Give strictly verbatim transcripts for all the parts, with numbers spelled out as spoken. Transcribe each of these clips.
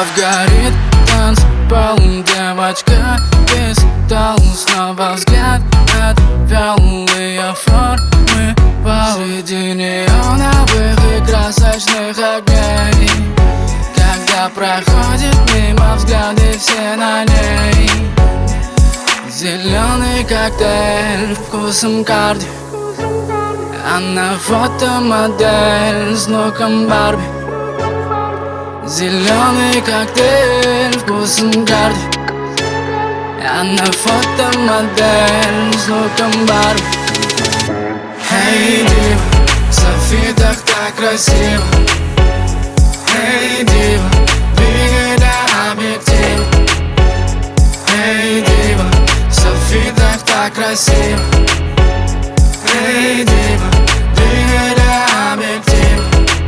Вновь горит танцпол, девочка без тол. Снова взгляд отвел ее формы посреди неоновых и красочных огней. Когда проходит мимо, взгляды все на ней. Зеленый коктейль вкусом карди. Она фотомодель с луком Барби. Зеленый коктейль вкусом карди. Она фотомодель с луком Барби. Эй, дива, в софитах так красиво. Эй, дива, двигай до объектива. Эй, дива, в софитах так красиво. Эй, дива, двигай до объектива.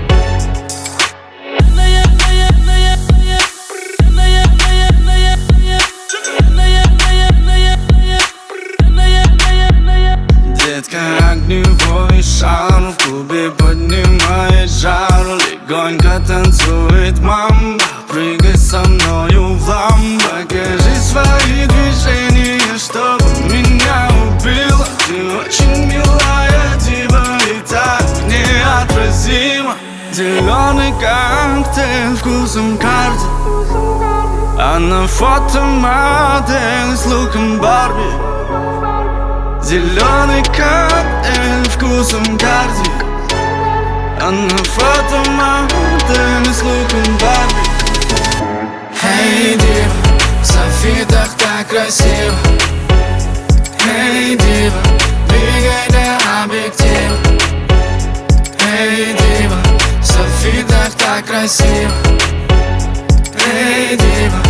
Детка, огневой шар в клубе поднимает жар. Легонько танцует мамба, прыгай со мною в ламбо. Покажи свои движения, чтобы меня убило. Ты очень милая дива и так неотразима. Зеленый коктейль вкусом карди. Она фотомодель с луком Барби. Зеленый коктейль вкусом карди. Она фотомодель с луком Барби. Эй, дива, в софитах так красиво. Эй, дива, двигай до объектива. Эй, дива, в софитах так красиво. Эй, дива,